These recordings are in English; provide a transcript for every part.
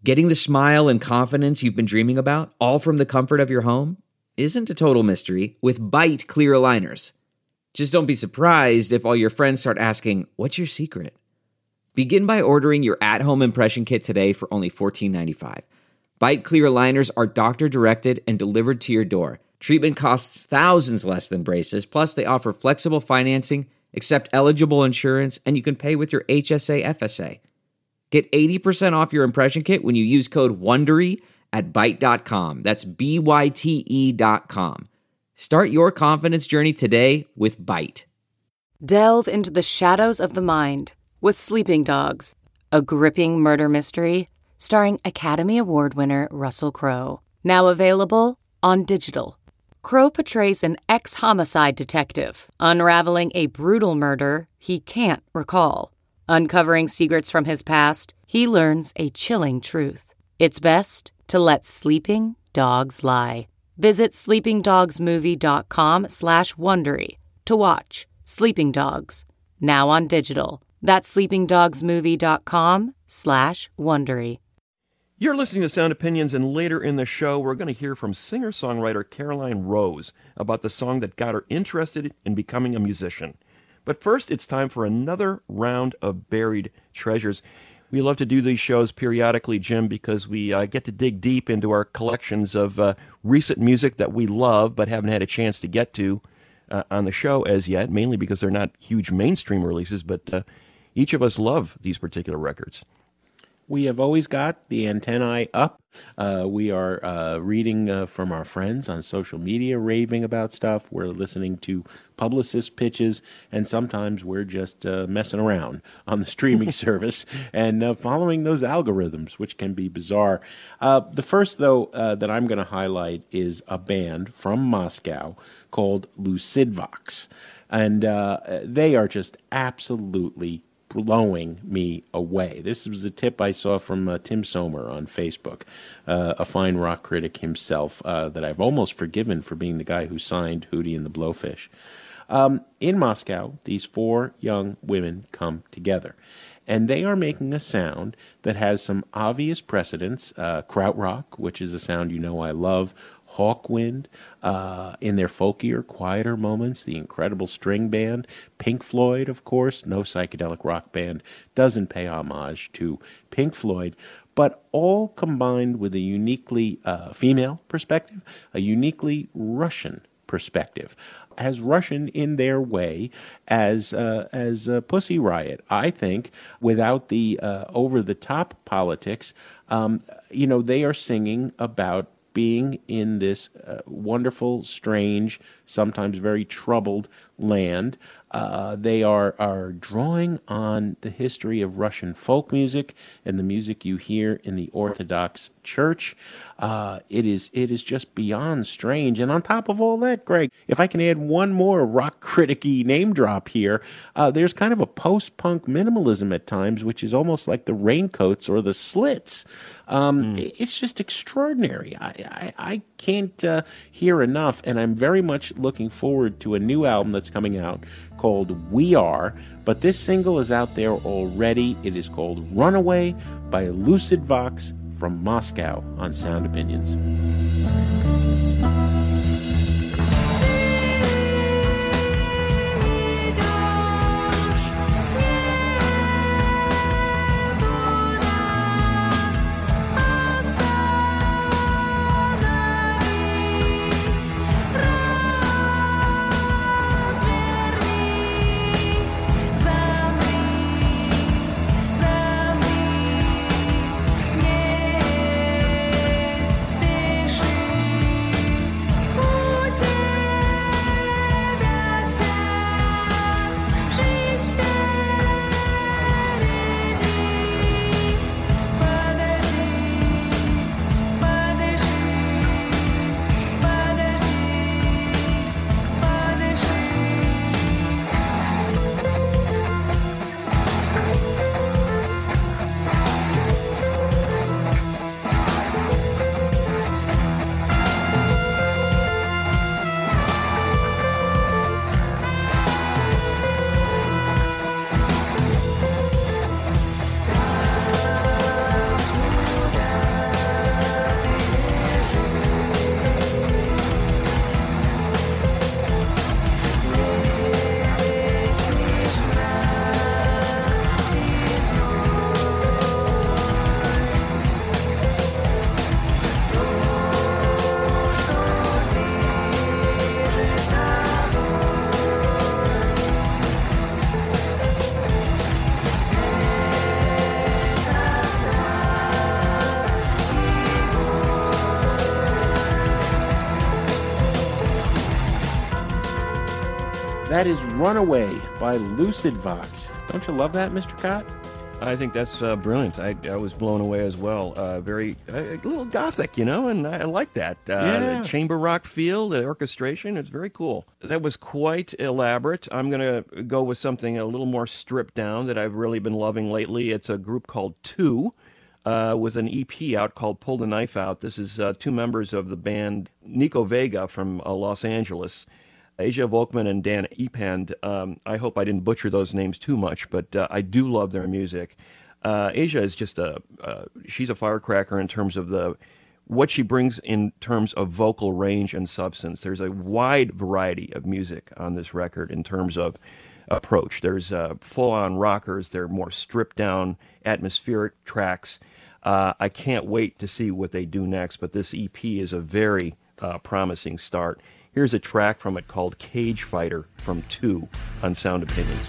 Getting the smile and confidence you've been dreaming about, all from the comfort of your home, isn't a total mystery with Byte clear aligners. Just don't be surprised if all your friends start asking, "What's your secret?" Begin by ordering your at-home impression kit today for only $14.95. Byte clear aligners are doctor-directed and delivered to your door. Treatment costs thousands less than braces, plus they offer flexible financing, accept eligible insurance, and you can pay with your HSA FSA. Get 80% off your impression kit when you use code WONDERY at Byte.com. That's BYTE.com. Start your confidence journey today with Byte. Delve into the shadows of the mind with Sleeping Dogs, a gripping murder mystery starring Academy Award winner Russell Crowe. Now available on digital. Crowe portrays an ex-homicide detective unraveling a brutal murder he can't recall. Uncovering secrets from his past, he learns a chilling truth. It's best to let sleeping dogs lie. Visit sleepingdogsmovie.com/Wondery to watch Sleeping Dogs, now on digital. That's sleepingdogsmovie.com/Wondery. You're listening to Sound Opinions, and later in the show, we're going to hear from singer-songwriter Caroline Rose about the song that got her interested in becoming a musician. But first, it's time for another round of Buried Treasures. We love to do these shows periodically, Jim, because we get to dig deep into our collections of recent music that we love but haven't had a chance to get to on the show as yet, mainly because they're not huge mainstream releases, but each of us love these particular records. We have always got the antennae up. We are reading from our friends on social media, raving about stuff. We're listening to publicist pitches, and sometimes we're just messing around on the streaming service and following those algorithms, which can be bizarre. The first, though, that I'm going to highlight is a band from Moscow called Lucidvox, and they are just absolutely blowing me away. This was a tip I saw from Tim Somer on Facebook, a fine rock critic himself that I've almost forgiven for being the guy who signed Hootie and the Blowfish. In Moscow, these four young women come together, and they are making a sound that has some obvious precedents. Krautrock, which is a sound you know I love, Hawkwind, in their folkier, quieter moments, the incredible string band, Pink Floyd, of course. No psychedelic rock band doesn't pay homage to Pink Floyd, but all combined with a uniquely female perspective, a uniquely Russian perspective, as Russian in their way as Pussy Riot. I think without the over-the-top politics, they are singing about being in this wonderful, strange, sometimes very troubled land. They are drawing on the history of Russian folk music and the music you hear in the Orthodox Church. It is just beyond strange. And on top of all that, Greg, if I can add one more rock critic-y name drop here, there's kind of a post-punk minimalism at times, which is almost like the Raincoats or the Slits. It's just extraordinary. I can't hear enough, and I'm very much looking forward to a new album that's coming out called We Are, but this single is out there already. It is called Runaway by Lucidvox from Moscow on Sound Opinions. Спеши. That is Runaway by Lucid Vox. Don't you love that, Mr. Cott? I think that's brilliant. I was blown away as well. Very a little gothic, and I like that. Yeah. The chamber rock feel, the orchestration, it's very cool. That was quite elaborate. I'm going to go with something a little more stripped down that I've really been loving lately. It's a group called Two, with an EP out called Pull the Knife Out. This is two members of the band Nico Vega from Los Angeles, Asia Volkman and Dan Epand. I hope I didn't butcher those names too much, but I do love their music. Asia is just she's a firecracker in terms of what she brings in terms of vocal range and substance. There's a wide variety of music on this record in terms of approach. There's full-on rockers. There are more stripped-down atmospheric tracks. I can't wait to see what they do next, but this EP is a very promising start. Here's a track from it called Cage Fighter from Two on Sound Opinions.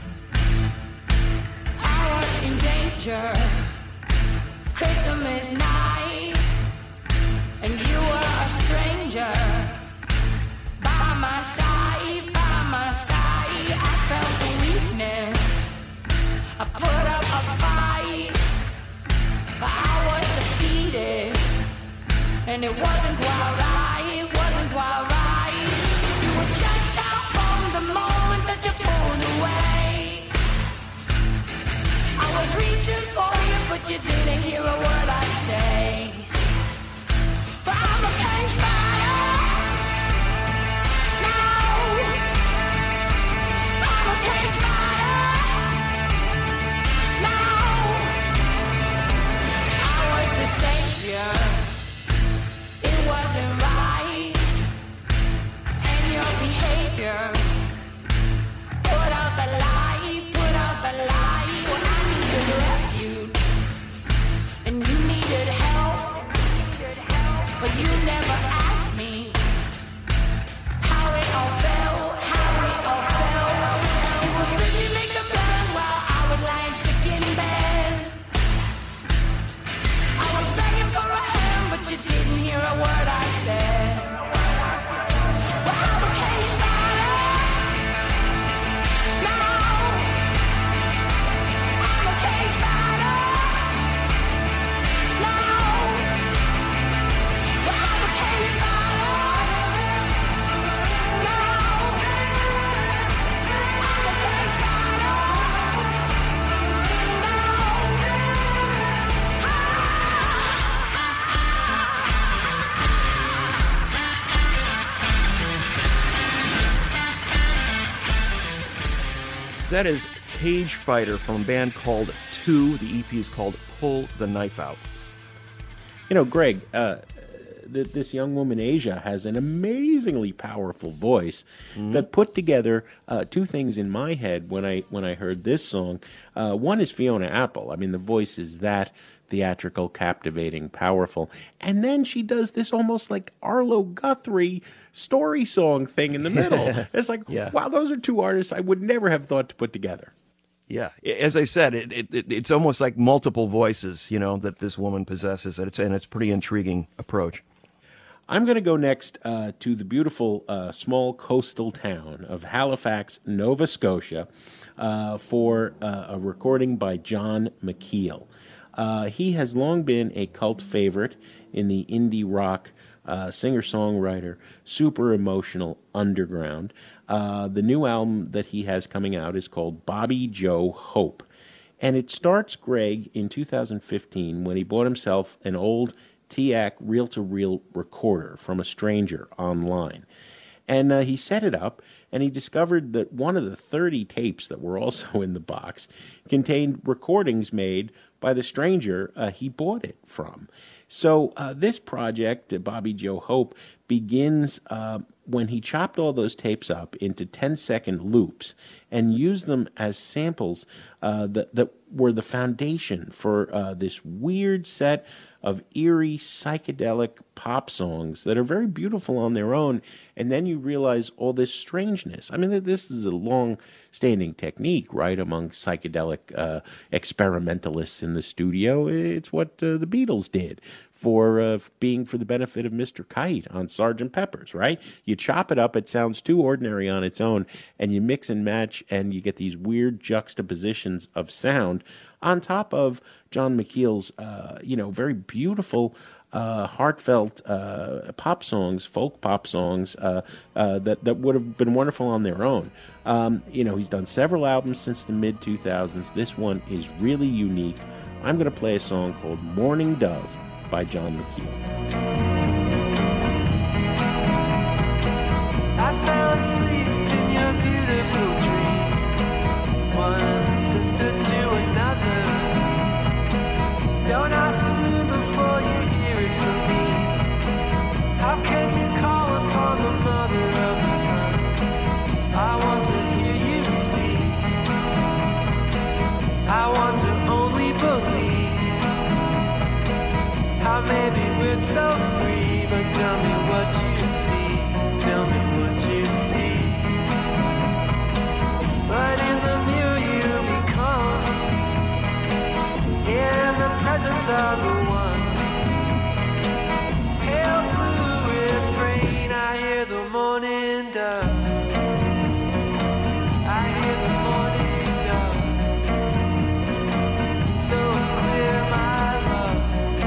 I was in danger, Christmas night, and you were a stranger. By my side, I felt the weakness. I put up a fight, but I was defeated, and it wasn't quite right. For you, but you didn't hear a word I say. But I'm a cage fighter now. I'm a cage fighter now. I was the savior. It wasn't right, and your behavior put out the light. Refuge, and you needed help, but you never asked me how it all felt. You were busy making plans while I was lying sick in bed. I was begging for a hand, but you didn't hear a word I said. Well, I'm a cage fighter now. Cage fighter now. Well, I'm a cage fighter now. I'm a cage fighter That is Cage Fighter from a band called Two. The EP is called Pull the Knife Out. Greg, this young woman, Asia, has an amazingly powerful voice that put together two things in my head when I heard this song. One is Fiona Apple. I mean, the voice is that theatrical, captivating, powerful. And then she does this almost like Arlo Guthrie story song thing in the middle. It's like, wow, those are two artists I would never have thought to put together. Yeah, as I said, it's almost like multiple voices, that this woman possesses, and it's a pretty intriguing approach. I'm going to go next to the beautiful small coastal town of Halifax, Nova Scotia, for a recording by John McKeel. He has long been a cult favorite in the indie rock singer-songwriter, super emotional underground. The new album that he has coming out is called Bobby Joe Hope. And it starts, Greg, in 2015 when he bought himself an old TAC reel-to-reel recorder from a stranger online. And he set it up, and he discovered that one of the 30 tapes that were also in the box contained recordings made by the stranger he bought it from. So this project, Bobby Joe Hope, begins when he chopped all those tapes up into 10-second loops and used them as samples that were the foundation for this weird set of eerie psychedelic pop songs that are very beautiful on their own, and then you realize all this strangeness. I mean, this is a long-standing technique, right, among psychedelic experimentalists in the studio. It's what the Beatles did for being for the benefit of Mr. Kite on Sgt. Pepper's, right? You chop it up, it sounds too ordinary on its own, and you mix and match, and you get these weird juxtapositions of sound on top of John McKeel's, very beautiful, heartfelt pop songs, folk pop songs that would have been wonderful on their own. He's done several albums since the mid-2000s. This one is really unique. I'm going to play a song called Morning Dove by John McKeel. I fell asleep in your beautiful dream, one sister to another. Don't ask the moon before you hear it from me. How can you call upon the mother of the sun? I want to hear you speak. I want to only believe. How maybe we're so free, but tell me what you see. Tell me what you see. But in the mirror you become, in the presence of the one. Pale blue refrain, I hear the morning dove. I hear the morning dove. So clear, my love.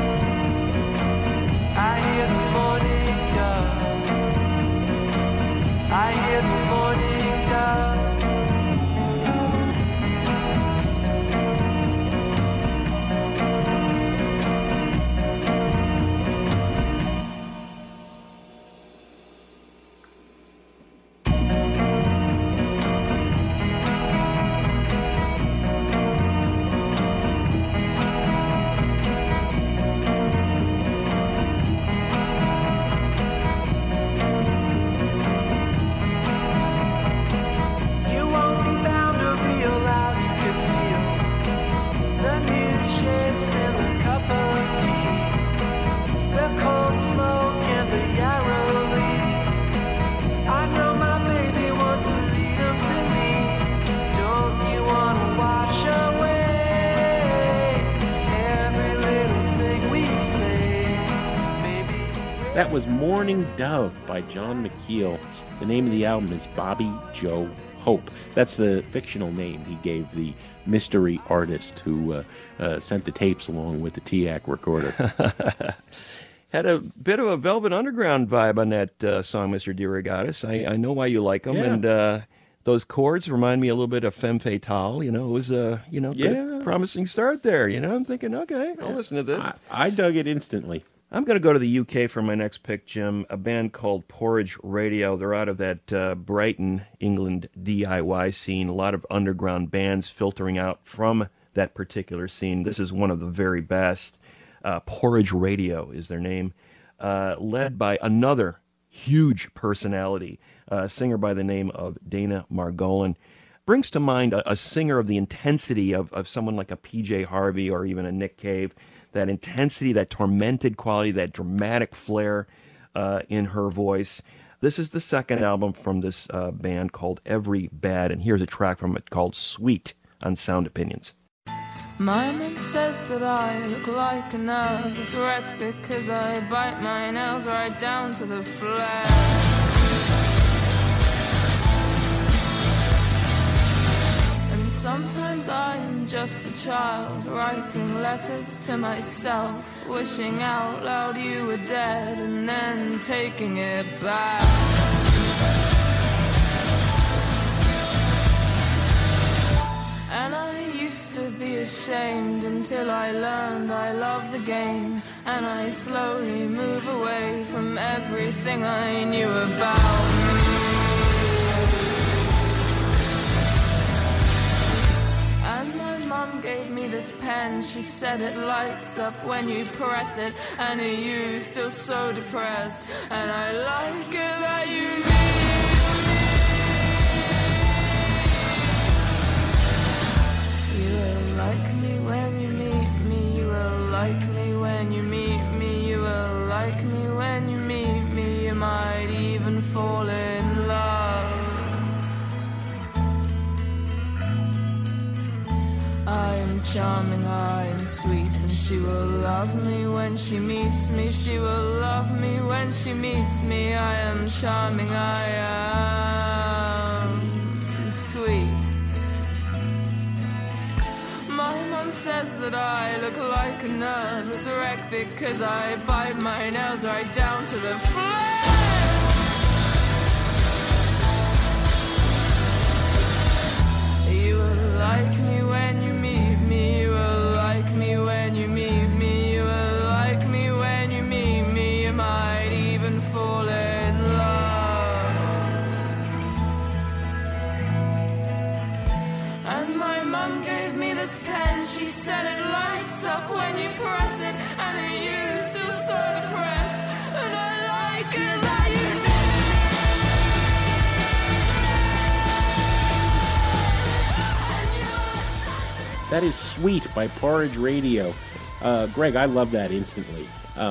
I hear the morning dove. I hear the morning dove. That was Morning Dove by John McKeel. The name of the album is Bobby Joe Hope. That's the fictional name he gave the mystery artist who sent the tapes along with the TIAC recorder. Had a bit of a Velvet Underground vibe on that song, Mr. DeRogatis. I know why you like them, and those chords remind me a little bit of Femme Fatale. It was a good, promising start there. I'm thinking, okay, I'll listen to this. I dug it instantly. I'm going to go to the UK for my next pick, Jim. A band called Porridge Radio. They're out of that Brighton, England DIY scene. A lot of underground bands filtering out from that particular scene. This is one of the very best. Porridge Radio is their name. Led by another huge personality, a singer by the name of Dana Margolin. Brings to mind a singer of the intensity of someone like a PJ Harvey or even a Nick Cave. That intensity, that tormented quality, that dramatic flair in her voice. This is the second album from this band called Every Bad, and here's a track from it called Sweet on Sound Opinions. My mom says that I look like a nervous wreck because I bite my nails right down to the flesh. Sometimes I am just a child, writing letters to myself, wishing out loud you were dead, and then taking it back. And I used to be ashamed until I learned I love the game, and I slowly move away from everything I knew about me. Mom gave me this pen, she said it lights up when you press it, and are you still so depressed? And I like it that you need me. You will like me when you meet me, you will like me when you meet charming, I am sweet, and she will love me when she meets me. She will love me when she meets me. I am charming, I am sweet. My mom says that I look like a nervous wreck because I bite my nails right down to the flesh. You will like me when you meet me. You will like me when you meet me. You will like me when you meet me. You might even fall in love. And my mum gave me this pen. She said it lights up when you press it, and it used to so depressed. And I like it that you know. That is Sweet by Porridge Radio. Greg, I love that instantly.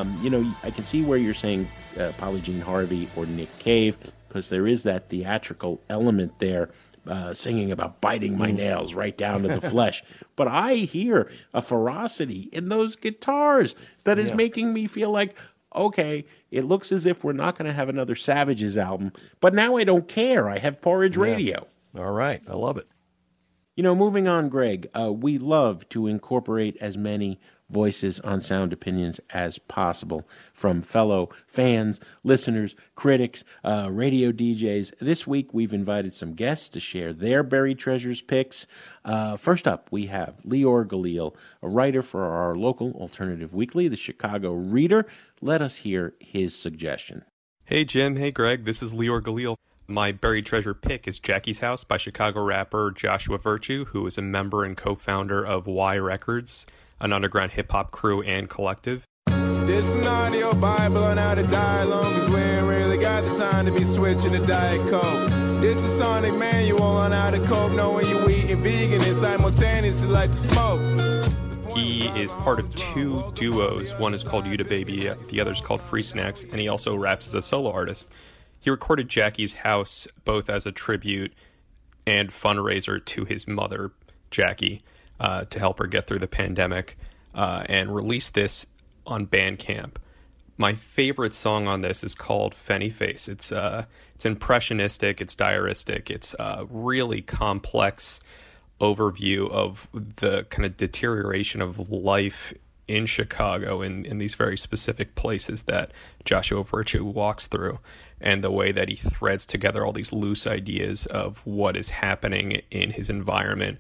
I can see where you're saying Polly Jean Harvey or Nick Cave, because there is that theatrical element there, singing about biting my nails right down to the flesh. But I hear a ferocity in those guitars that is making me feel like, okay, it looks as if we're not going to have another Savages album, but now I don't care. I have Porridge Radio. All right. I love it. Moving on, Greg, we love to incorporate as many voices on Sound Opinions as possible from fellow fans, listeners, critics, radio DJs. This week, we've invited some guests to share their buried treasures picks. First up, we have Lior Galil, a writer for our local alternative weekly, the Chicago Reader. Let us hear his suggestion. Hey, Jim. Hey, Greg. This is Lior Galil. My buried treasure pick is Jackie's House by Chicago rapper Joshua Virtue, who is a member and co-founder of Y Records, an underground hip-hop crew and collective. This is not your Bible on how to die long, cause we ain't really got the time to be switching to Diet Coke. This is Sonic Manual on how to cope, knowing you eating vegan and simultaneously like to smoke. He is part of two duos. One is called Yuta Baby, the other is called Free Snacks, and he also raps as a solo artist. He recorded Jackie's House both as a tribute and fundraiser to his mother, Jackie, to help her get through the pandemic, and released this on Bandcamp. My favorite song on this is called Fenny Face. It's impressionistic, it's diaristic, it's a really complex overview of the kind of deterioration of life in Chicago, in these very specific places that Joshua Virtue walks through, and the way that he threads together all these loose ideas of what is happening in his environment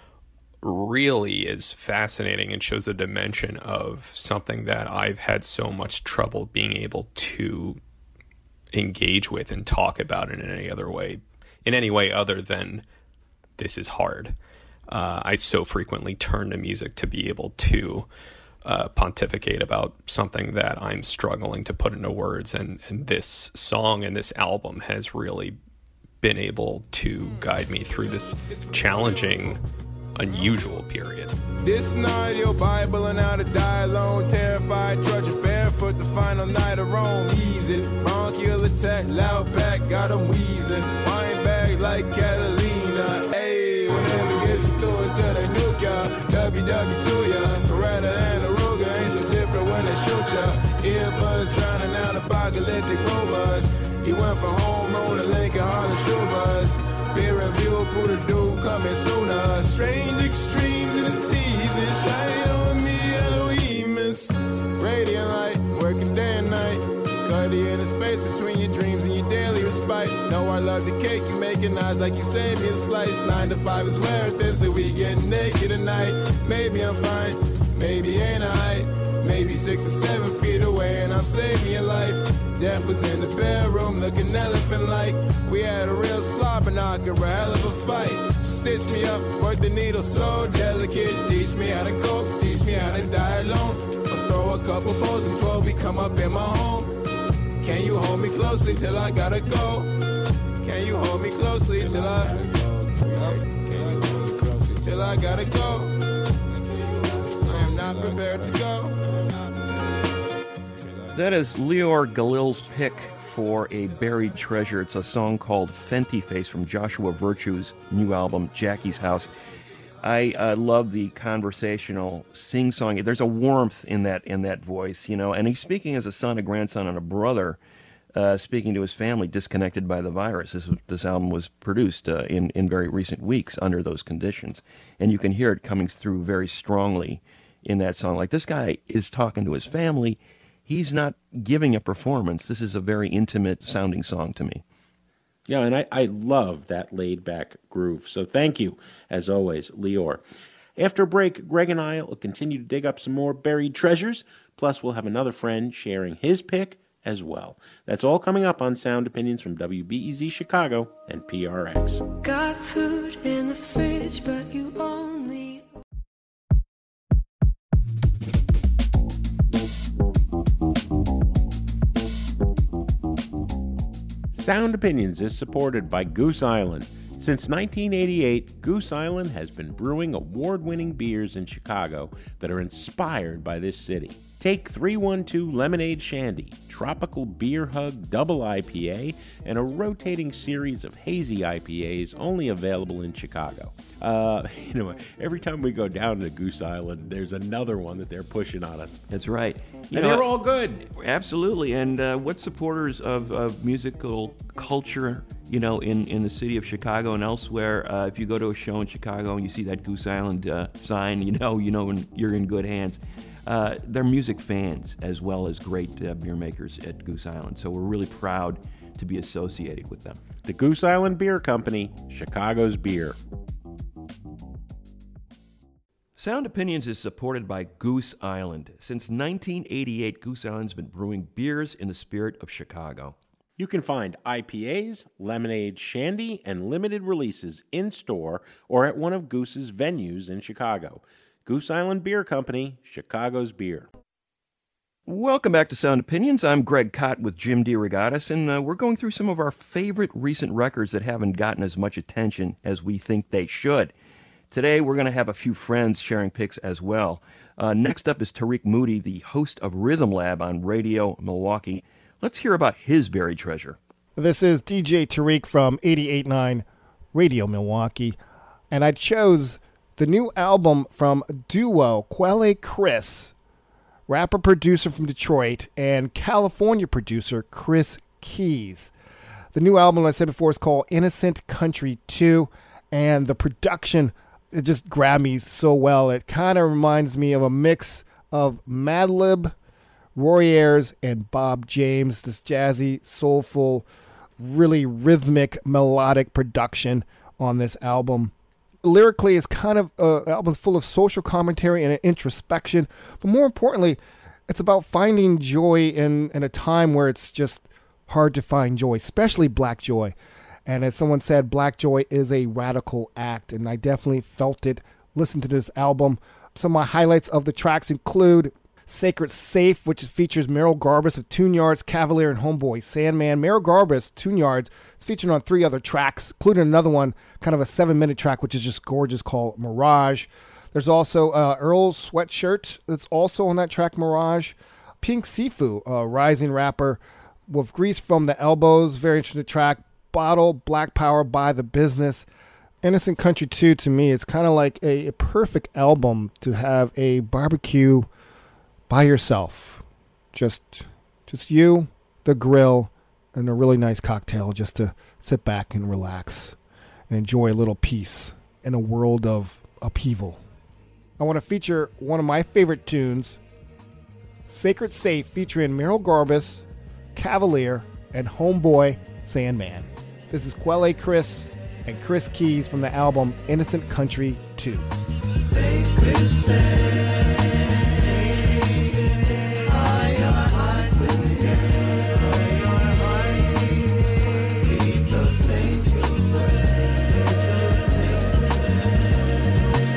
really is fascinating and shows a dimension of something that I've had so much trouble being able to engage with and talk about in any way other than this is hard. I so frequently turn to music to be able to pontificate about something that I'm struggling to put into words, and this song and this album has really been able to guide me through this challenging, unusual period. This not your Bible and how to die alone, terrified, trudging barefoot the final night of Rome. Easy, bronchial attack, loud back, got 'em wheezing, wine bag like Catalina. Hey, whenever gets you through it till they nuke ya, WW to ya, Beretta and Aruga ain't so different when they shoot ya. Earbuds drowning out apocalyptic robots. He went from home road to Lincoln Harlem Shore Bus. Peer review, Buddha dude coming sooner. Strange extremes in the season, shine on me, Elohim. Radiant light, working day and night. Cut in the space between your dreams and your daily respite. Know I love the cake you making, eyes like you saved me a slice. 9 to 5 is where it is, so we get naked tonight. Maybe I'm fine, maybe ain't I. Maybe 6 or 7 feet away and I'm saving your life. Death was in the bedroom looking elephant-like. We had a real slobber knocker, a hell of a fight. So stitch me up, work the needle so delicate. Teach me how to cope, teach me how to die alone. I'll throw a couple balls and 12 we come up in my home. Can you hold me closely till I gotta go? Can you hold me closely till I... Can you hold me closely till I gotta go? I am not prepared to go. That is Lior Galil's pick for a buried treasure. It's a song called Fenty Face from Joshua Virtue's new album, Jackie's House. I love the conversational sing-song. There's a warmth in that voice, and he's speaking as a son, a grandson, and a brother, speaking to his family disconnected by the virus. This album was produced in very recent weeks under those conditions, and you can hear it coming through very strongly in that song. Like, this guy is talking to his family. He's not giving a performance. This is a very intimate sounding song to me. Yeah, and I love that laid-back groove. So thank you, as always, Lior. After a break, Greg and I will continue to dig up some more buried treasures, plus we'll have another friend sharing his pick as well. That's all coming up on Sound Opinions from WBEZ Chicago and PRX. Got food in the fridge, but you only... Sound Opinions is supported by Goose Island. Since 1988, Goose Island has been brewing award-winning beers in Chicago that are inspired by this city. Take 312 Lemonade Shandy, Tropical Beer Hug Double IPA, and a rotating series of hazy IPAs only available in Chicago. Every time we go down to Goose Island, there's another one that they're pushing on us. That's right. And they're all good. Absolutely. And what supporters of musical culture, in the city of Chicago and elsewhere, if you go to a show in Chicago and you see that Goose Island sign, you're in good hands. They're music fans as well as great beer makers at Goose Island. So we're really proud to be associated with them. The Goose Island Beer Company, Chicago's beer. Sound Opinions is supported by Goose Island. Since 1988, Goose Island's been brewing beers in the spirit of Chicago. You can find IPAs, lemonade, shandy, and limited releases in-store or at one of Goose's venues in Chicago. Goose Island Beer Company, Chicago's beer. Welcome back to Sound Opinions. I'm Greg Kot with Jim DeRogatis, and we're going through some of our favorite recent records that haven't gotten as much attention as we think they should. Today, we're going to have a few friends sharing picks as well. Next up is Tariq Moody, the host of Rhythm Lab on Radio Milwaukee. Let's hear about his buried treasure. This is DJ Tariq from 88.9 Radio Milwaukee, and I chose the new album from duo Quelle Chris, rapper-producer from Detroit, and California producer Chris Keys. The new album, I said before, is called Innocent Country 2, and the production, it just grabbed me so well. It kind of reminds me of a mix of Madlib, Roy Ayers, and Bob James, this jazzy, soulful, really rhythmic, melodic production on this album. Lyrically, it's kind of an album full of social commentary and introspection, but more importantly, it's about finding joy in a time where it's just hard to find joy, especially black joy. And as someone said, black joy is a radical act, and I definitely felt it. Listen to this album. Some of my highlights of the tracks include Sacred Safe, which features Merrill Garbus of Tune Yards, Cavalier, and Homeboy Sandman. Merrill Garbus, Tune Yards, is featured on 3 other tracks, including another one, kind of a 7-minute track, which is just gorgeous, called Mirage. There's also Earl Sweatshirt that's also on that track, Mirage. Pink Sifu, a rising rapper with Grease from the Elbows, very interesting track. Bottle, Black Power by The Business. Innocent Country 2, to me, it's kind of like a perfect album to have a barbecue by yourself. Just you, the grill, and a really nice cocktail just to sit back and relax and enjoy a little peace in a world of upheaval. I want to feature one of my favorite tunes, Sacred Safe, featuring Merrill Garbus, Cavalier, and Homeboy Sandman. This is Quelle Chris and Chris Keys from the album Innocent Country 2. Sacred Safe.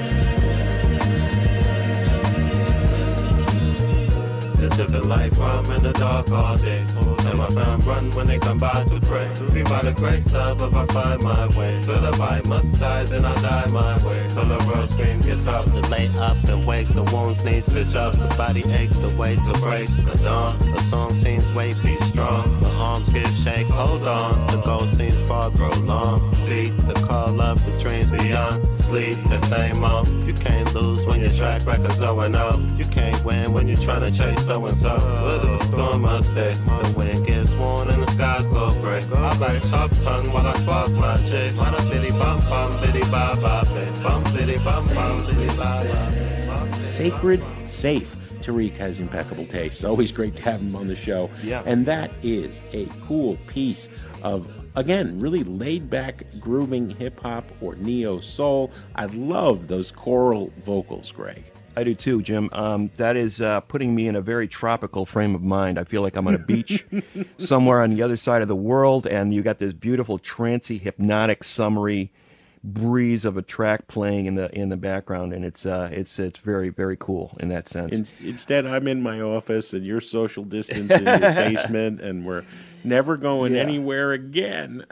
Life while in the dark all day. And my fam run when they come by to pray. To be by the grace of I find my way. So the I must die, then I die my way. Till the world scream, get up, the lay up and wakes. The wounds need stitch ups, the body aches, the way to break. The dawn, the song seems weight, be strong. The arms give shake, hold on. The goal seems far, grow long. See the call of the dreams beyond. Sleep, the same old. You can't lose when your track record's 0-0. You can't win when you're trying to chase so-and-so. But the storm must stay. The wind gives warning, the skies go gray. I bite sharp tongue while I spark my chick. Bada biddy bum bum biddy ba ba bum biddy bum bum biddy ba ba. Sacred Safe. Tariq has impeccable taste. Always great to have him on the show. Yeah. And that is a cool piece of, again, really laid-back, grooving hip-hop or neo-soul. I love those choral vocals, Greg. I do too, Jim. That is putting me in a very tropical frame of mind. I feel like I'm on a beach somewhere on the other side of the world, and you got this beautiful, trancy, hypnotic, summery breeze of a track playing in the background, and it's very, very cool in that sense. Instead, I'm in my office, and you're social distance in your basement, and we're never going anywhere again.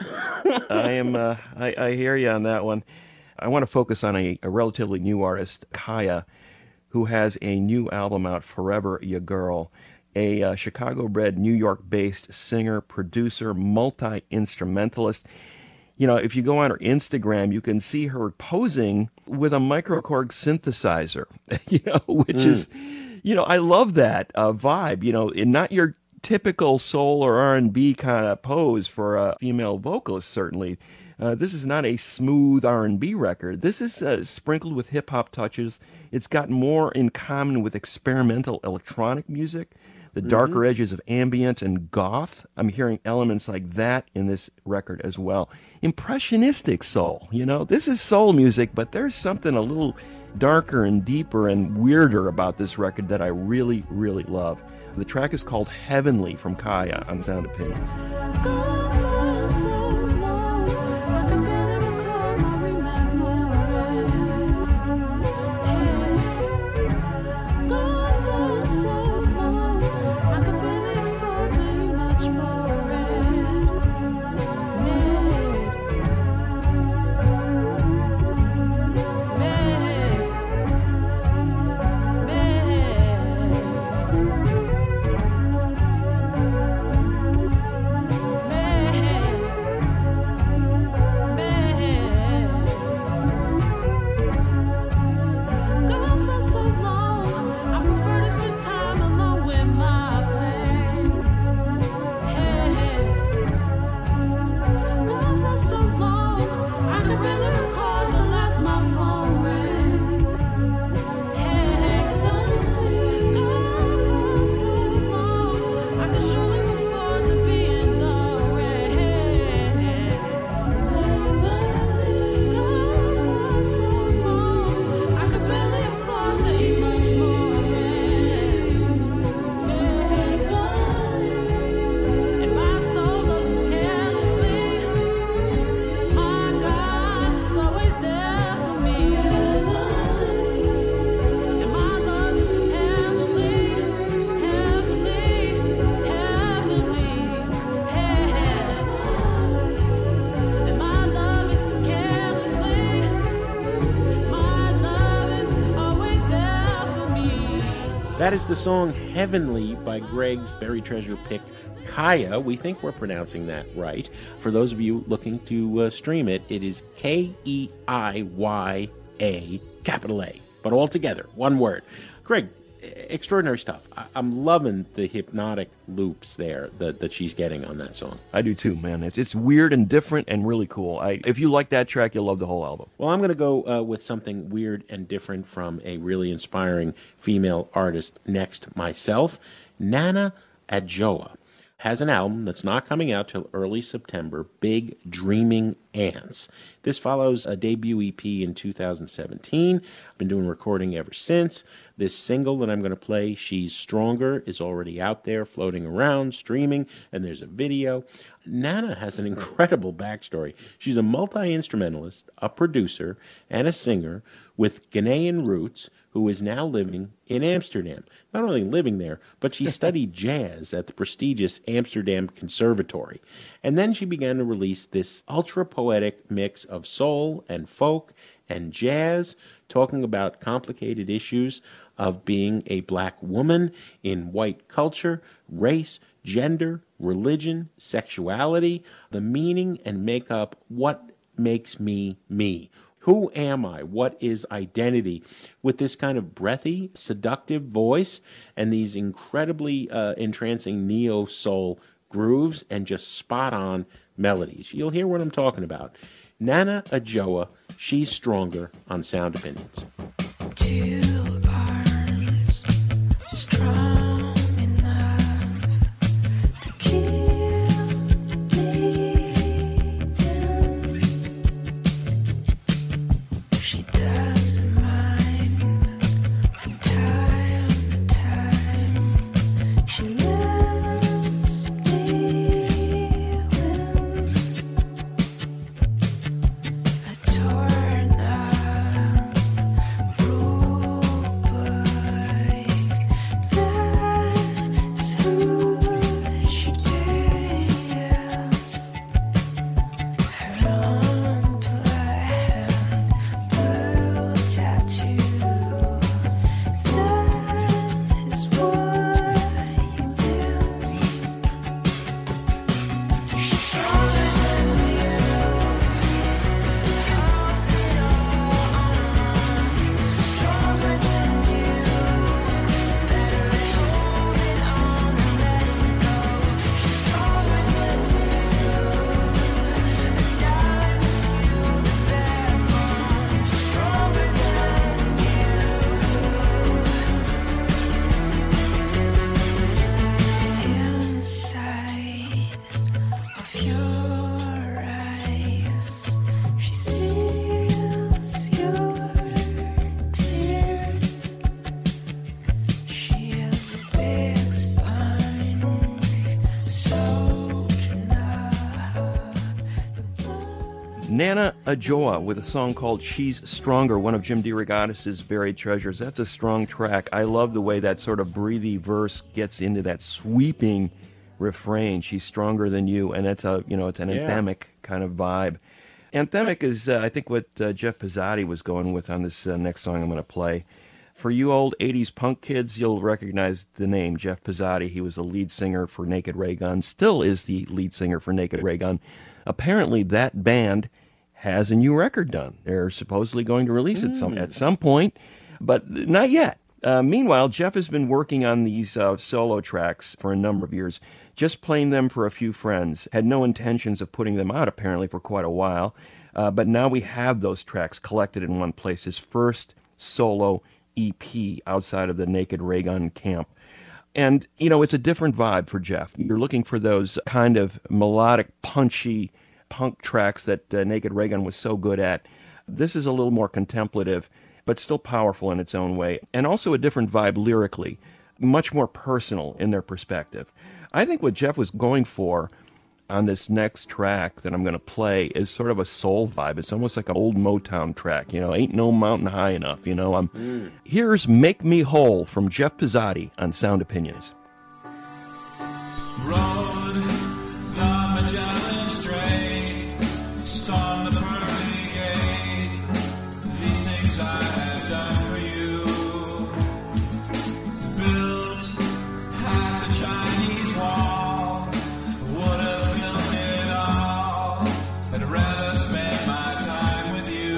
I am. I hear you on that one. I want to focus on a relatively new artist, Kaya, who has a new album out, Forever Ya Girl, a Chicago-bred, New York-based singer, producer, multi-instrumentalist. You know, if you go on her Instagram, you can see her posing with a microKORG synthesizer, which is, I love that vibe, not your typical soul or R&B kind of pose for a female vocalist, certainly. This is not a smooth R&B record. This is sprinkled with hip-hop touches. It's got more in common with experimental electronic music, the darker edges of ambient and goth. I'm hearing elements like that in this record as well. Impressionistic soul, This is soul music, but there's something a little darker and deeper and weirder about this record that I really, really love. The track is called Heavenly from Kaya on Sound Opinions. That is the song Heavenly by Greg's Buried Treasure pick, Kaya. We think we're pronouncing that right. For those of you looking to stream it, it is Keiya, capital A, but all together, one word. Greg, extraordinary stuff. I'm loving the hypnotic loops there that she's getting on that song. I do too, man. It's weird and different and really cool. If you like that track, you'll love the whole album. Well, I'm going to go with something weird and different from a really inspiring female artist next myself. Nana Adjoa has an album that's not coming out till early September, Big Dreaming Ants. This follows a debut EP in 2017. I've been doing recording ever since. This single that I'm going to play, She's Stronger, is already out there, floating around, streaming, and there's a video. Nana has an incredible backstory. She's a multi-instrumentalist, a producer, and a singer with Ghanaian roots who is now living in Amsterdam. Not only living there, but she studied jazz at the prestigious Amsterdam Conservatory. And then she began to release this ultra-poetic mix of soul and folk and jazz, talking about complicated issues of being a black woman in white culture, race, gender, religion, sexuality, the meaning and makeup, what makes me me. Who am I? What is identity? With this kind of breathy, seductive voice and these incredibly entrancing neo-soul grooves and just spot-on melodies. You'll hear what I'm talking about. Nana Adjoa, She's Stronger on Sound Opinions. 2 arms strong enough to kill me down. She doesn't mind from time to time. She lets me win. A torn up rule book. That's who she is. Her own plan, blue tattoo. That is what you miss. She's stronger than you. House it all on. Stronger than you. Better at holding on and letting go. She's stronger than you. A diamond to the backbone. She's stronger than you. Inside of your eyes, she sees your tears. She has a big sponge soaking up the blood. Nana Adjoa with a song called She's Stronger, one of Jim DeRogatis' buried treasures. That's a strong track. I love the way that sort of breathy verse gets into that sweeping refrain. She's stronger than you, and it's an anthemic kind of vibe. Anthemic is, I think, what Jeff Pezzati was going with on this next song I'm going to play. For you old 80s punk kids, you'll recognize the name Jeff Pezzati. He was the lead singer for Naked Ray Gun, still is the lead singer for Naked Ray Gun. Apparently, that band has a new record done. They're supposedly going to release it at some point, but not yet. Meanwhile, Jeff has been working on these solo tracks for a number of years, just playing them for a few friends. Had no intentions of putting them out, apparently, for quite a while. But now we have those tracks collected in one place. His first solo EP outside of the Naked Ray Gun camp. And, it's a different vibe for Jeff. You're looking for those kind of melodic, punchy punk tracks that Naked Ray Gun was so good at. This is a little more contemplative, but still powerful in its own way. And also a different vibe lyrically, much more personal in their perspective. I think what Jeff was going for on this next track that I'm going to play is sort of a soul vibe. It's almost like an old Motown track, Ain't No Mountain High Enough, Here's Make Me Whole from Jeff Pezzati on Sound Opinions. Road the Magellan Strait, storm the pearly gate. These things I have done for you. Built at the Chinese wall, would have built it all. I'd rather spend my time with you.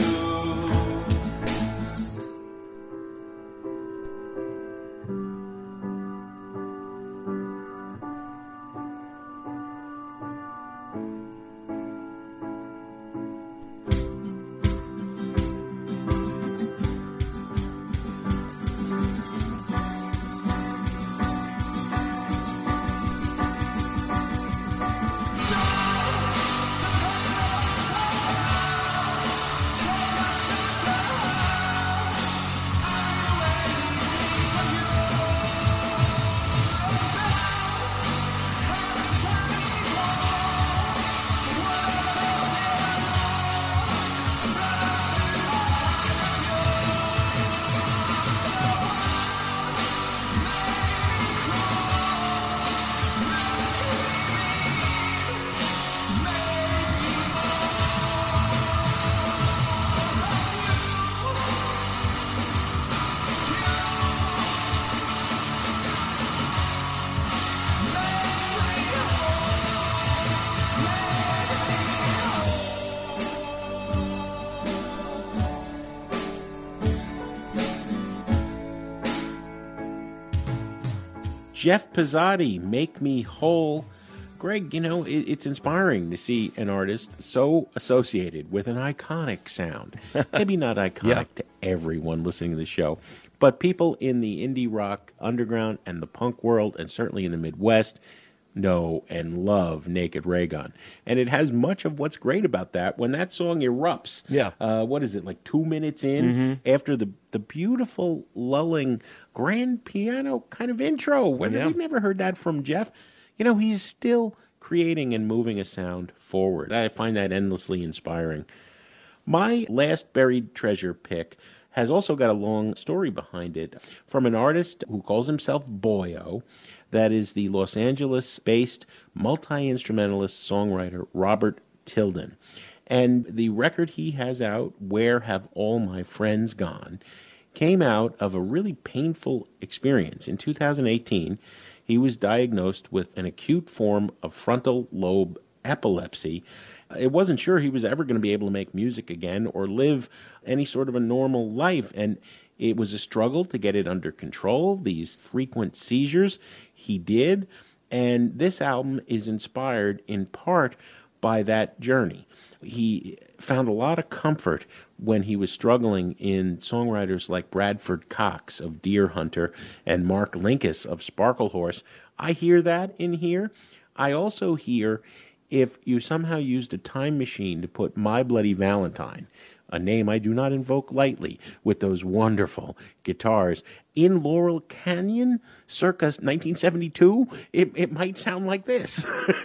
Jeff Pizzotti, Make Me Whole. Greg, it's inspiring to see an artist so associated with an iconic sound. Maybe not iconic to everyone listening to the show, but people in the indie rock underground and the punk world, and certainly in the Midwest, know and love Naked Raygun. And it has much of what's great about that when that song erupts. Yeah. What is it, like 2 minutes in, after the beautiful, lulling, grand piano kind of intro. We never heard that from Jeff. He's still creating and moving a sound forward. I find that endlessly inspiring. My last buried treasure pick has also got a long story behind it from an artist who calls himself Boyo. That is the Los Angeles-based multi-instrumentalist songwriter Robert Tilden. And the record he has out, Where Have All My Friends Gone, came out of a really painful experience. In 2018, he was diagnosed with an acute form of frontal lobe epilepsy. It wasn't sure he was ever going to be able to make music again or live any sort of a normal life. And it was a struggle to get it under control, these frequent seizures. He did. And this album is inspired in part by that journey. He found a lot of comfort when he was struggling in songwriters like Bradford Cox of Deer Hunter and Mark Linkous of Sparklehorse. I hear that in here. I also hear if you somehow used a time machine to put My Bloody Valentine, a name I do not invoke lightly, with those wonderful guitars, in Laurel Canyon, circa 1972, it might sound like this.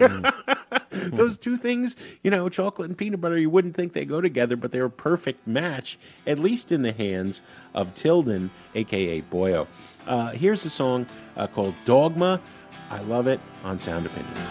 Those two things, chocolate and peanut butter, you wouldn't think they go together, but they're a perfect match, at least in the hands of Tilden, a.k.a. Boyo. Here's a song called Dogma. I love it on Sound Opinions.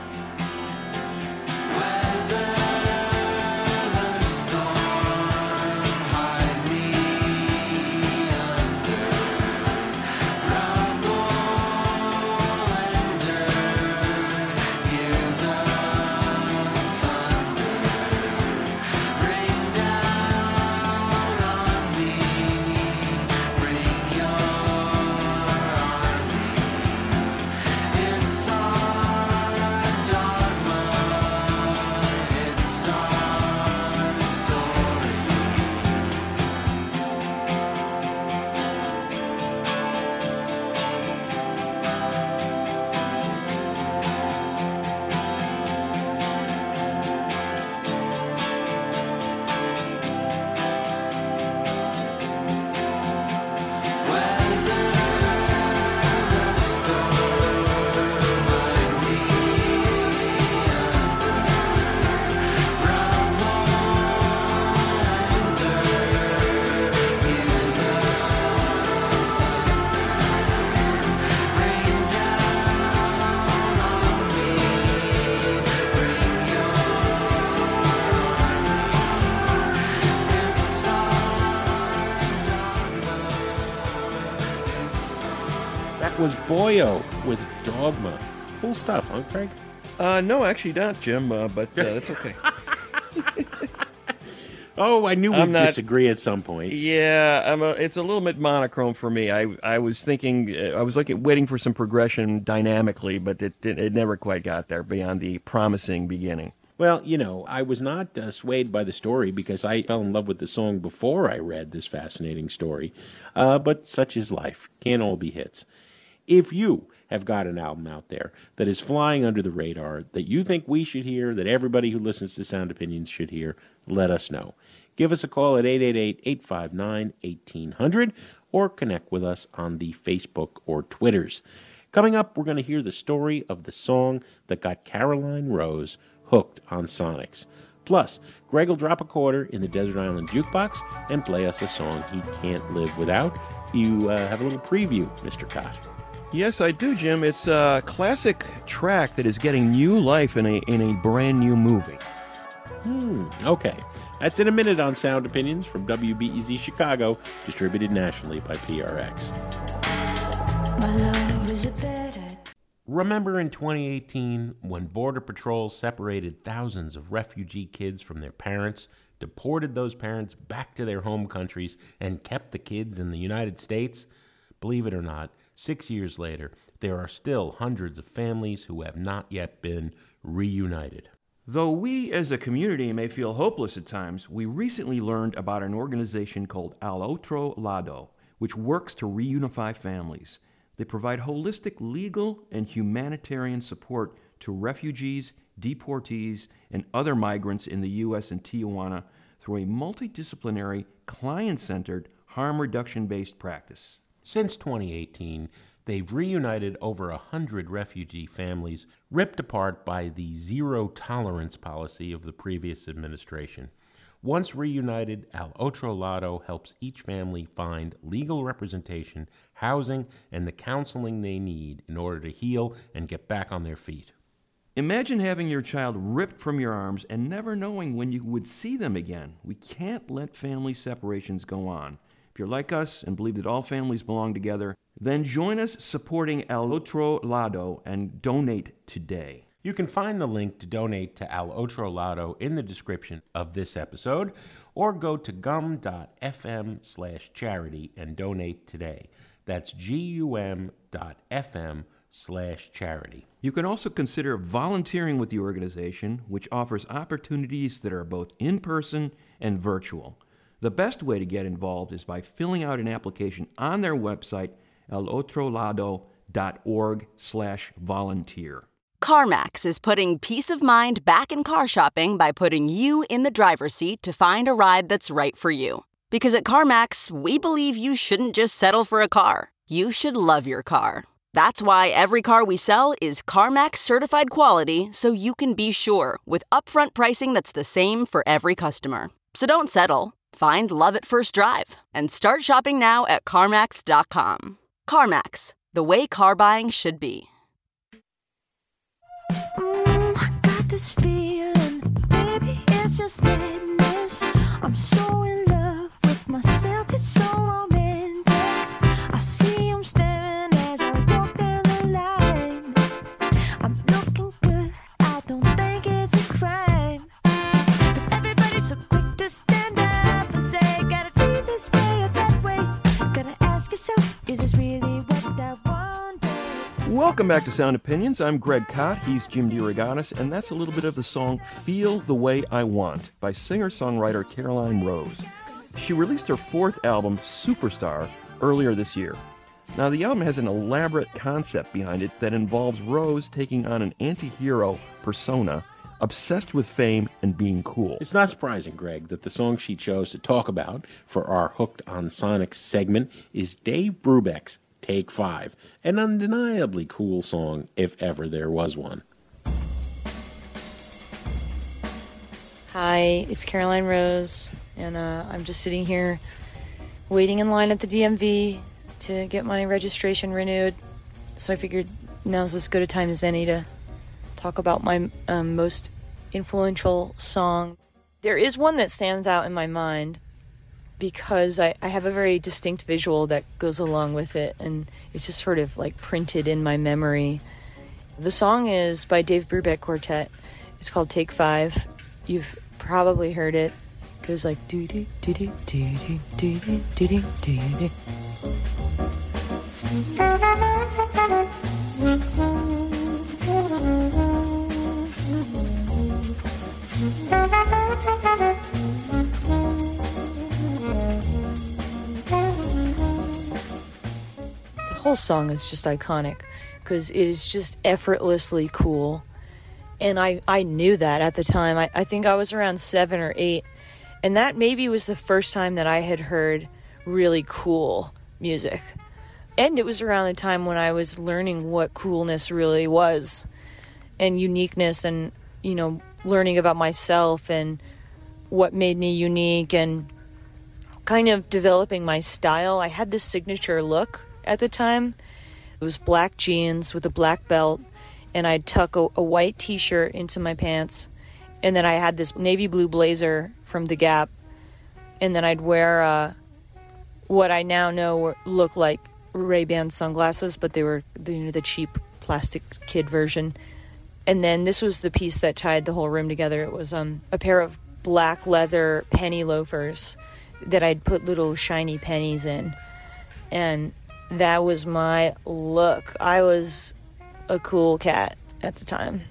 Was Boyo with Dogma. Cool stuff, huh, Craig? No, actually not, Jim, but that's okay. Oh, I knew we'd disagree at some point. Yeah, it's a little bit monochrome for me. I was thinking, I was waiting for some progression dynamically, but it never quite got there beyond the promising beginning. Well, I was not swayed by the story because I fell in love with the song before I read this fascinating story. But such is life. Can't all be hits. If you have got an album out there that is flying under the radar, that you think we should hear, that everybody who listens to Sound Opinions should hear, let us know. Give us a call at 888-859-1800 or connect with us on the Facebook or Twitters. Coming up, we're going to hear the story of the song that got Caroline Rose hooked on Sonics. Plus, Greg will drop a quarter in the Desert Island Jukebox and play us a song he can't live without. You have a little preview, Mr. Cott. Yes, I do, Jim. It's a classic track that is getting new life in a brand new movie. Okay. That's in a minute on Sound Opinions from WBEZ Chicago, distributed nationally by PRX. My love is a better. Remember in 2018 when Border Patrol separated thousands of refugee kids from their parents, deported those parents back to their home countries, and kept the kids in the United States? Believe it or not, 6 years later, there are still hundreds of families who have not yet been reunited. Though we as a community may feel hopeless at times, we recently learned about an organization called Al Otro Lado, which works to reunify families. They provide holistic legal and humanitarian support to refugees, deportees, and other migrants in the U.S. and Tijuana through a multidisciplinary, client-centered, harm reduction-based practice. Since 2018, they've reunited over 100 refugee families ripped apart by the zero-tolerance policy of the previous administration. Once reunited, Al Otro Lado helps each family find legal representation, housing, and the counseling they need in order to heal and get back on their feet. Imagine having your child ripped from your arms and never knowing when you would see them again. We can't let family separations go on. If you're like us and believe that all families belong together, then join us supporting Al Otro Lado and donate today. You can find the link to donate to Al Otro Lado in the description of this episode, or go to gum.fm/charity and donate today. That's gum.fm/charity. You can also consider volunteering with the organization, which offers opportunities that are both in-person and virtual. The best way to get involved is by filling out an application on their website, alotrolado.org/volunteer. CarMax is putting peace of mind back in car shopping by putting you in the driver's seat to find a ride that's right for you. Because at CarMax, we believe you shouldn't just settle for a car. You should love your car. That's why every car we sell is CarMax certified quality, so you can be sure with upfront pricing that's the same for every customer. So don't settle. Find love at first drive and start shopping now at CarMax.com. CarMax, the way car buying should be. I got this feeling, maybe it's just madness. I'm so in love with myself, it's so romantic. I see him staring as I walk down the line. I'm looking good, I don't think it's a crime. But everybody's so quick to stand up and say, gotta be this way or that way. Gotta ask yourself, is this really what I want? Welcome back to Sound Opinions. I'm Greg Kot, he's Jim DeRogatis, and that's a little bit of the song Feel the Way I Want by singer-songwriter Caroline Rose. She released her fourth album, Superstar, earlier this year. Now, the album has an elaborate concept behind it that involves Rose taking on an anti-hero persona, obsessed with fame and being cool. It's not surprising, Greg, that the song she chose to talk about for our Hooked on Sonic segment is Dave Brubeck's Take 5, an undeniably cool song if ever there was one. Hi, it's Caroline Rose, and I'm just sitting here waiting in line at the DMV to get my registration renewed. So I figured now's as good a time as any to talk about my most influential song. There is one that stands out in my mind because I have a very distinct visual that goes along with it, and it's just sort of like printed in my memory. The song is by Dave Brubeck Quartet. It's called Take 5. You've probably heard it. It goes like doo doo doo doo doo doo doo doo doo doo. The whole song is just iconic because it is just effortlessly cool. And I knew that at the time. I think I was around 7 or 8. And that maybe was the first time that I had heard really cool music. And it was around the time when I was learning what coolness really was. And uniqueness and, you know, learning about myself and what made me unique and kind of developing my style. I had this signature look at the time. It was black jeans with a black belt, and I'd tuck a white t-shirt into my pants, and then I had this navy blue blazer from The Gap, and then I'd wear what I now know look like Ray-Ban sunglasses, but they were the cheap plastic kid version. And then this was the piece that tied the whole room together. It was a pair of black leather penny loafers that I'd put little shiny pennies in. And that was my look. I was a cool cat at the time.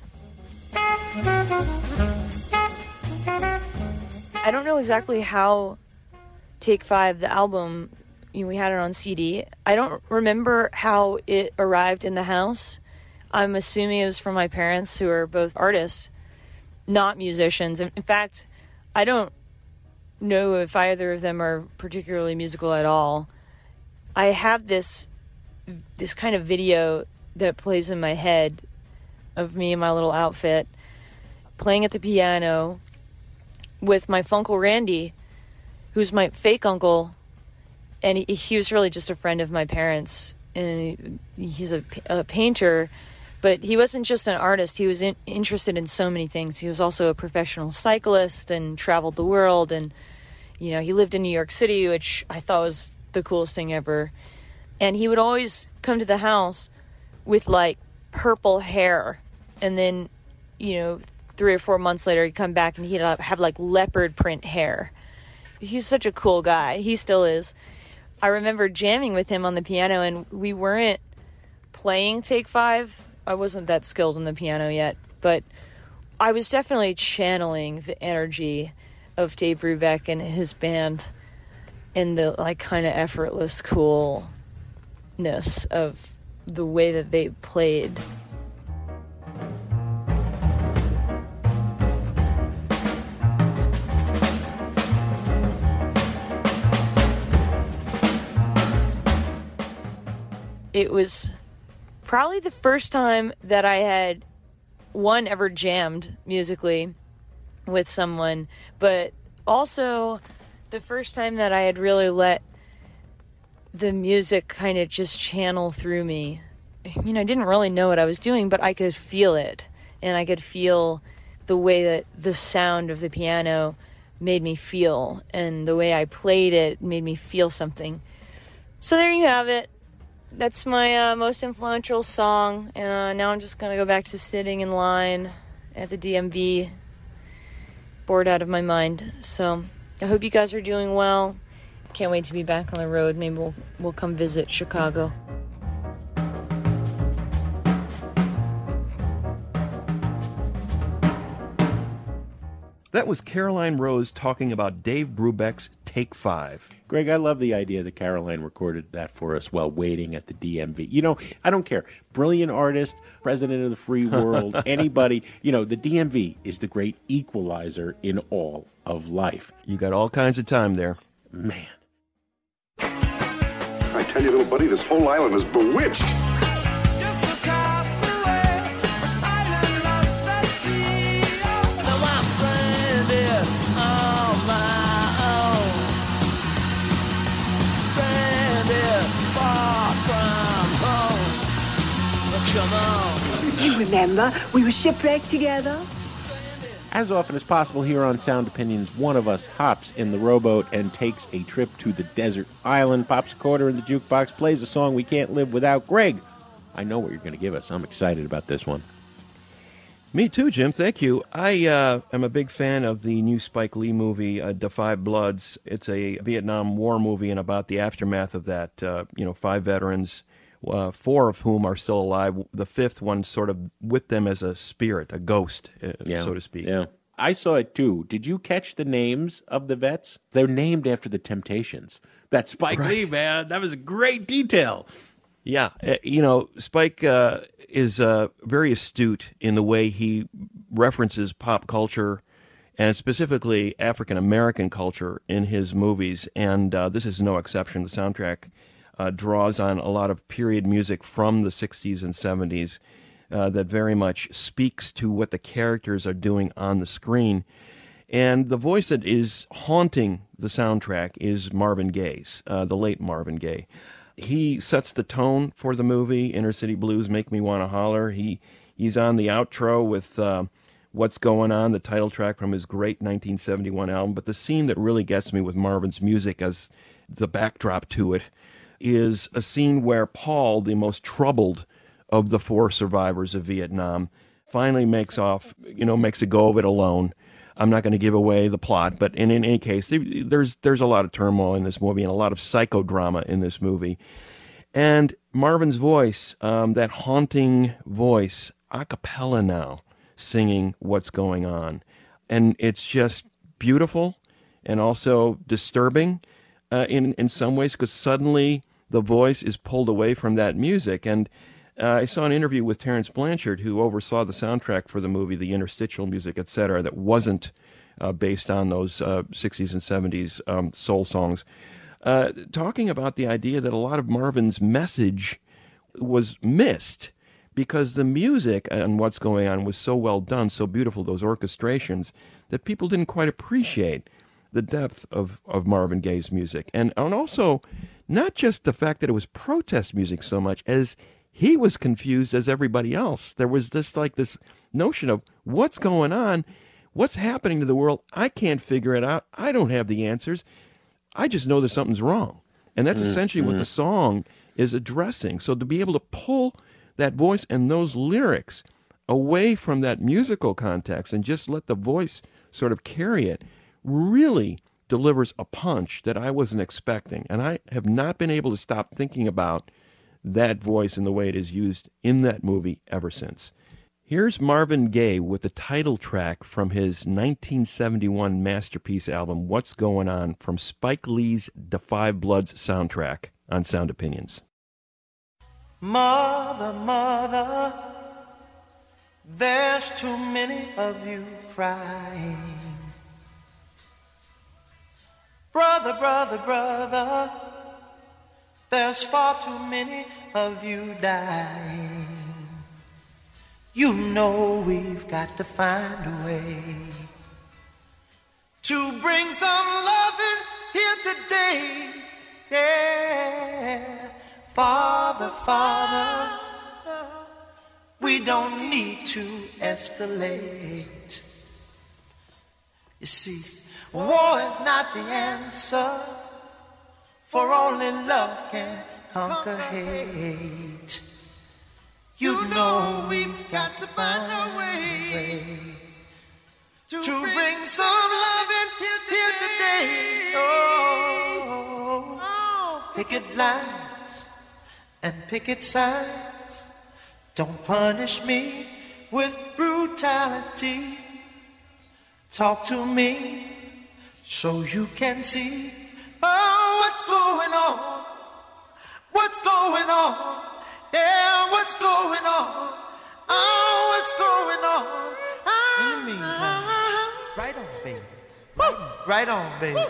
I don't know exactly how Take 5, the album, we had it on CD. I don't remember how it arrived in the house. I'm assuming it was from my parents, who are both artists, not musicians. In fact, I don't know if either of them are particularly musical at all. I have this kind of video that plays in my head of me in my little outfit playing at the piano with my Funkle Randy, who's my fake uncle, and he was really just a friend of my parents, and he's a painter, but he wasn't just an artist. He was interested in so many things. He was also a professional cyclist and traveled the world, and he lived in New York City, which I thought was the coolest thing ever. And he would always come to the house with like purple hair, and then 3 or 4 months later he'd come back and he'd have like leopard print hair. He's such a cool guy. He still is. I remember jamming with him on the piano, and we weren't playing Take 5. I wasn't that skilled on the piano yet, but I was definitely channeling the energy of Dave Brubeck and his band and the like kind of effortless coolness of the way that they played. It was probably the first time that I had, ever jammed musically with someone, but also the first time that I had really let the music kind of just channel through me. I didn't really know what I was doing, but I could feel it, and I could feel the way that the sound of the piano made me feel, and the way I played it made me feel something. So there you have it. That's my most influential song, and now I'm just going to go back to sitting in line at the DMV, bored out of my mind. So I hope you guys are doing well. Can't wait to be back on the road. Maybe we'll come visit Chicago. That was Caroline Rose talking about Dave Brubeck's Take 5. Greg, I love the idea that Caroline recorded that for us while waiting at the DMV. I don't care. Brilliant artist, president of the free world, anybody. The DMV is the great equalizer in all of life. You got all kinds of time there. Man. I tell you, little buddy, this whole island is bewitched. You remember, we were shipwrecked together. As often as possible here on Sound Opinions, one of us hops in the rowboat and takes a trip to the desert island, pops a quarter in the jukebox, plays a song we can't live without. Greg, I know what you're going to give us. I'm excited about this one. Me too, Jim. Thank you. I am a big fan of the new Spike Lee movie, Da 5 Bloods. It's a Vietnam War movie and about the aftermath of that. 5 veterans, 4 of whom are still alive. The 5th one sort of with them as a spirit, a ghost, so to speak. Yeah. I saw it too. Did you catch the names of the vets? They're named after the Temptations. That's Spike Lee, man. That was a great detail. Yeah, Spike is very astute in the way he references pop culture and specifically African-American culture in his movies, and this is no exception. The soundtrack draws on a lot of period music from the 60s and 70s that very much speaks to what the characters are doing on the screen. And the voice that is haunting the soundtrack is Marvin Gaye's, the late Marvin Gaye. He sets the tone for the movie. Inner City Blues Make Me Wanna Holler. He's on the outro with What's Going On, the title track from his great 1971 album. But the scene that really gets me with Marvin's music as the backdrop to it is a scene where Paul, the most troubled of the 4 survivors of Vietnam, finally makes a go of it alone. I'm not going to give away the plot, but in any case, there's a lot of turmoil in this movie and a lot of psychodrama in this movie. And Marvin's voice, that haunting voice, a cappella now, singing What's Going On. And it's just beautiful and also disturbing in some ways, because suddenly the voice is pulled away from that music. And I saw an interview with Terrence Blanchard, who oversaw the soundtrack for the movie, the interstitial music, etc., that wasn't based on those 60s and 70s soul songs, talking about the idea that a lot of Marvin's message was missed because the music and What's Going On was so well done, so beautiful, those orchestrations, that people didn't quite appreciate the depth of Marvin Gaye's music. And also, not just the fact that it was protest music so much as he was confused as everybody else. There was this notion of what's going on, what's happening to the world. I can't figure it out. I don't have the answers. I just know that something's wrong. And that's essentially what the song is addressing. So to be able to pull that voice and those lyrics away from that musical context and just let the voice sort of carry it really delivers a punch that I wasn't expecting. And I have not been able to stop thinking about that voice and the way it is used in that movie ever since. Here's Marvin Gaye with the title track from his 1971 masterpiece album, What's Going On, from Spike Lee's Da 5 Bloods soundtrack on Sound Opinions. Mother, mother, there's too many of you crying. Brother, brother, brother, there's far too many of you dying. You know we've got to find a way to bring some loving here today. Yeah, Father, Father, we don't need to escalate. You see, war is not the answer, for only love can conquer hate. You know we've got to find a way to bring some love in here today. Oh, picket lines and picket signs don't punish me with brutality. Talk to me so you can see what's going on. What's going on? Yeah, what's going on? Oh, what's going on? In the meantime, right on, baby. Right on, baby.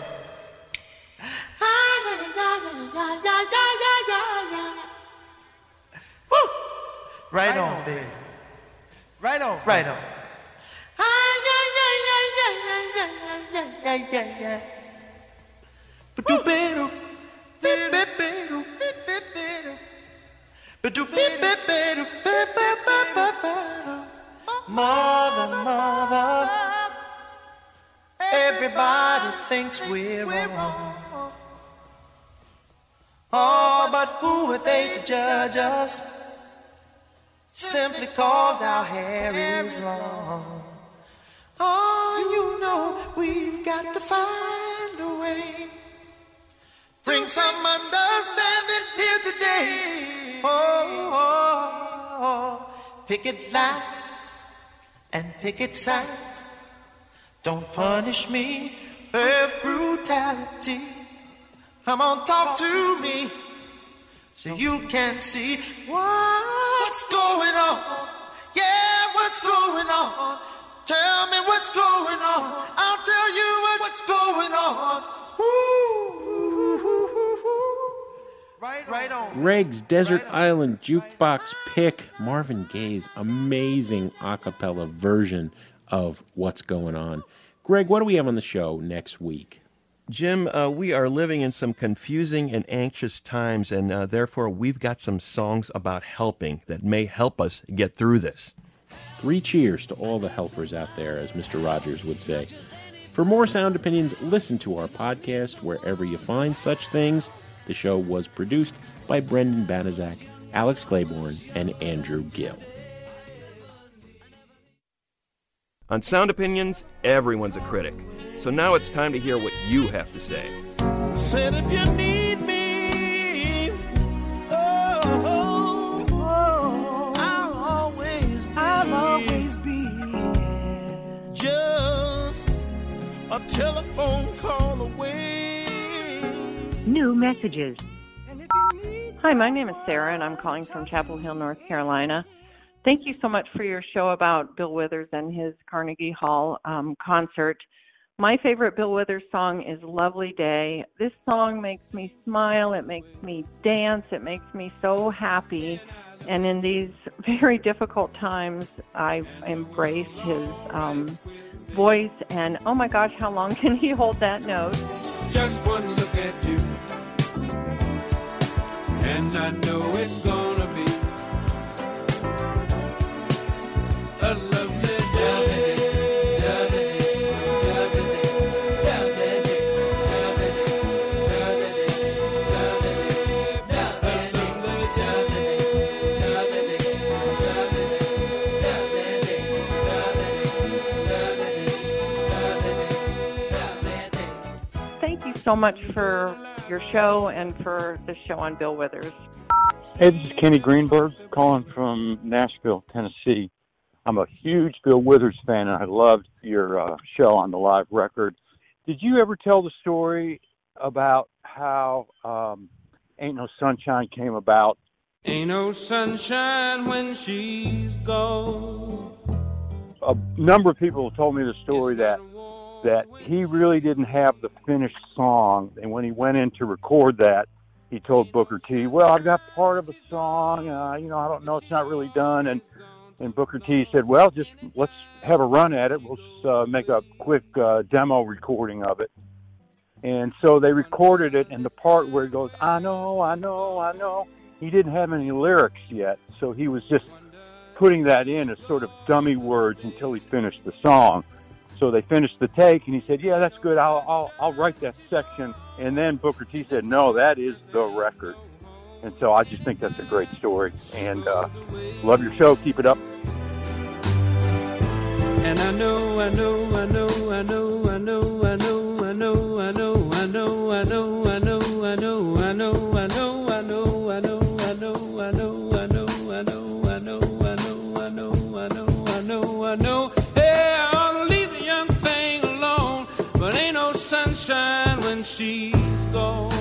Right on, baby. Right on. Right on. Mother, mother, everybody thinks we're wrong. Oh, but who are they to judge us? Simply cause our hair is long. Oh, you know we've got to find a way. Bring some understanding here today. Oh, picket lines and picket signs don't punish me with brutality. Come on, talk to me so you can see what's going on. Yeah, what's going on? Tell me what's going on. I'll tell you what's going on. Right on. Greg's Desert Island Jukebox pick, Marvin Gaye's amazing a cappella version of What's Going On. Greg, what do we have on the show next week? Jim, we are living in some confusing and anxious times, and therefore we've got some songs about helping that may help us get through this. 3 cheers to all the helpers out there, as Mr. Rogers would say. For more Sound Opinions, listen to our podcast wherever you find such things. The show was produced by Brendan Banaszak, Alex Claiborne, and Andrew Gill. On Sound Opinions, everyone's a critic. So now it's time to hear what you have to say. I said if you need me, oh, a telephone call away. New messages. Hi, my name is Sarah, and I'm calling from Chapel Hill, North Carolina. Thank you so much for your show about Bill Withers and his Carnegie Hall concert. My favorite Bill Withers song is Lovely Day. This song makes me smile, it makes me dance, it makes me so happy. And in these very difficult times, I've embraced his voice, and oh my gosh, how long can he hold that note? Just one look at you, and I know it's gonna be a lovely day. Thank you so much for your show and for the show on Bill Withers. Hey, this is Kenny Greenberg calling from Nashville, Tennessee. I'm a huge Bill Withers fan, and I loved your show on the live record. Did you ever tell the story about how Ain't No Sunshine came about? Ain't no sunshine when she's gone. A number of people have told me the story that he really didn't have the finished song, and when he went in to record that, he told Booker T, well, I've got part of a song, I don't know, it's not really done, and Booker T said, well, just let's have a run at it, we'll just make a quick demo recording of it. And so they recorded it, and the part where he goes, I know, he didn't have any lyrics yet, so he was just putting that in as sort of dummy words until he finished the song. So they finished the take, and he said, yeah, that's good, I'll write that section. And then Booker T said, no, that is the record. And so I just think that's a great story. And love your show. Keep it up. And I know. Hey, I ought to leave the young thing alone, but ain't no sunshine when she's gone.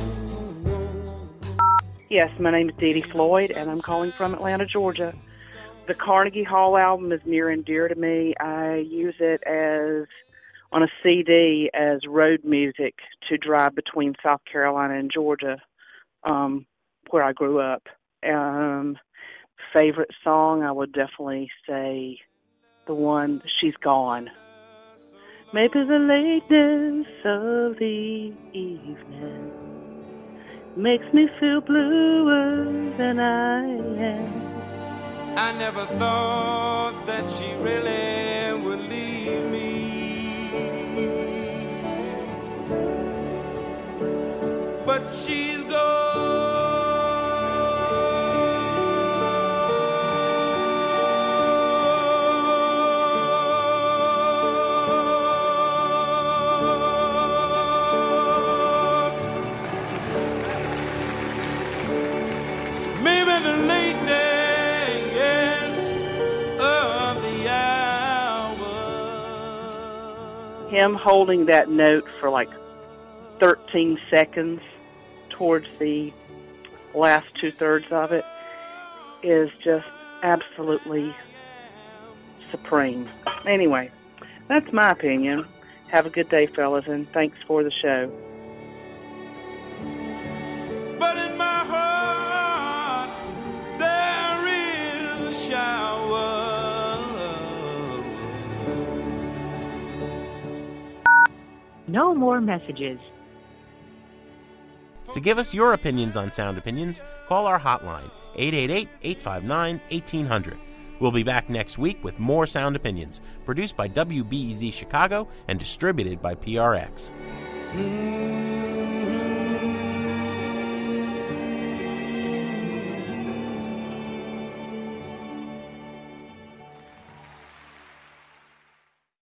Yes, my name is Dee Dee Floyd, and I'm calling from Atlanta, Georgia. The Carnegie Hall album is near and dear to me. I use it on a CD as road music to drive between South Carolina and Georgia, where I grew up. Favorite song, I would definitely say the one, She's Gone. Maybe the lateness of the evening makes me feel bluer than I am. I never thought that she really would leave me, but she's gone. Maybe the lateness of the hour. Him holding that note for like 13 seconds towards the last two-thirds of it is just absolutely supreme. Anyway, that's my opinion. Have a good day, fellas, and thanks for the show. But in my heart, there is a shower. No more messages. To give us your opinions on Sound Opinions, call our hotline, 888-859-1800. We'll be back next week with more Sound Opinions, produced by WBEZ Chicago and distributed by PRX.